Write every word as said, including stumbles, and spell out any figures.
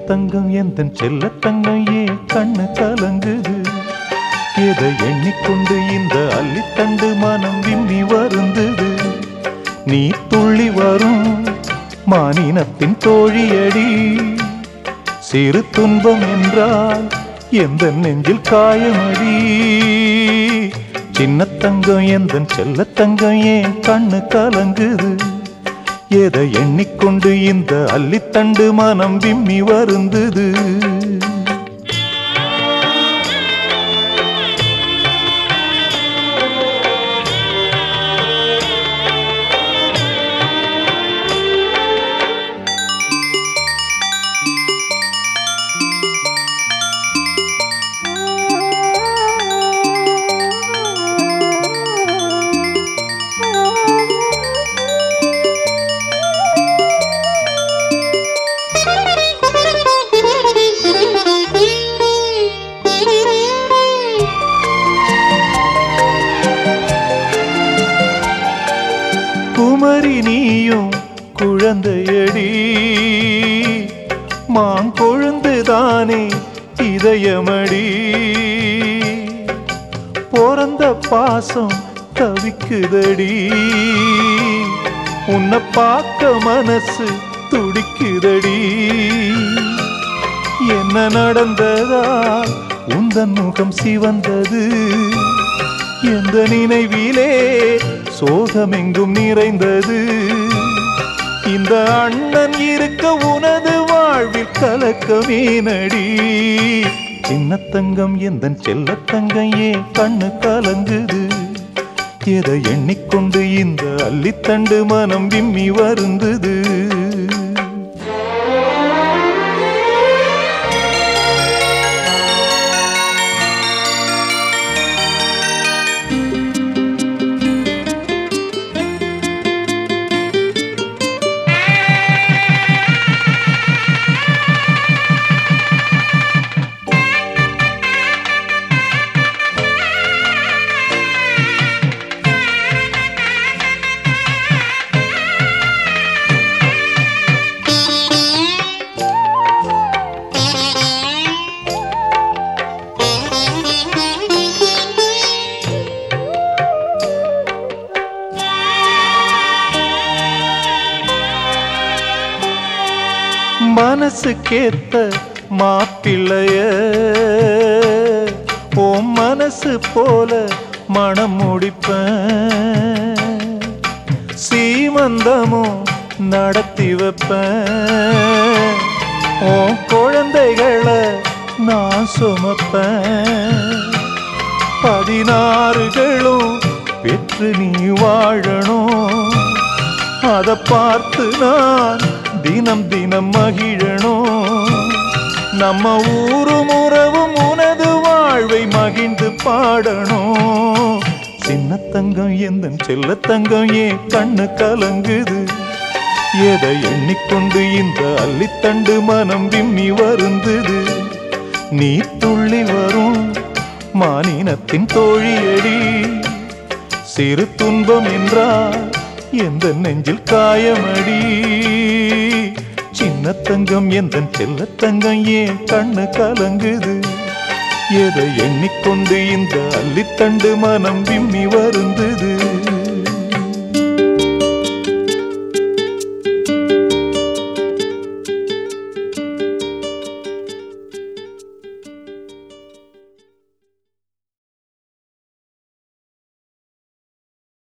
தங்கம் எந்தன் செல்ல தங்கம் ஏன் கண்ணு கலங்குது? எதை எண்ணிக்கொண்டு இந்த அள்ளித்தண்டு மனம் விம்மி வருந்தது? நீ துள்ளி வரும் மானினத்தின் தோழியடி, சிறு துன்பம் என்றால் எந்த நெஞ்சில் காயமடி. சின்ன தங்கம் எந்தன் செல்ல தங்கம் ஏன் கண்ணு கலங்குது? எதை எண்ணிக்கொண்டு இந்த அள்ளித்தண்டு மனம் விம்மி வருந்தது? குமரி நீயும் குழந்தையடி, மாங்கொழுந்துதானே இதயமடி. பிறந்த பாசம் தவிக்குதடி, உன்னை பார்க்க மனசு துடிக்குதடி. என்ன நடந்ததா உந்தன் முகம் சிவந்தது? எந்த நினைவிலே சோகமெங்கும் நிறைந்தது? இந்த அண்ணன் இருக்க உனது வாழ்வில் கலக்கமே நடி. சின்ன தங்கம் எந்தன் செல்ல தங்கம் ஏன் கண்ணு கலங்குது? எதை எண்ணிக்கொண்டு இந்த அள்ளித்தண்டு மனம் விம்மி வருந்தது? மனசுக்கேத்த மாப்பிள்ளைய ஓம் மனசு போல மனம் முடிப்பேன். சீமந்தமும் நடத்தி வைப்பேன். ஓம் குழந்தைகளை நான் சுமப்பேன். பதினாறுகளும் பெற்று நீ வாழணும். அதை பார்த்து நான் தினம் தினம் மகிழணும். நம்ம ஊரும் உறவும் உனது வாழ்வை மகிழ்ந்து பாடணும். சின்ன தங்கம் எந்தன் செல்ல தங்கம் ஏன் கண்ணு கலங்குது? எதை எண்ணிக்கொண்டு இந்த அள்ளித்தண்டு மனம் விம்மி வருந்தது? நீ துள்ளி வரும் மானினத்தின் தோழியடி, சிறு துன்பம் என்றால் எந்த நெஞ்சில் காயமடி. சின்ன தங்கம் எந்தன் செல்ல தங்கம் ஏன் கண்ணு கலங்குது? எதை எண்ணிக்கொண்டு இந்த அள்ளித்தண்டு மனம் விம்மி வருந்தது?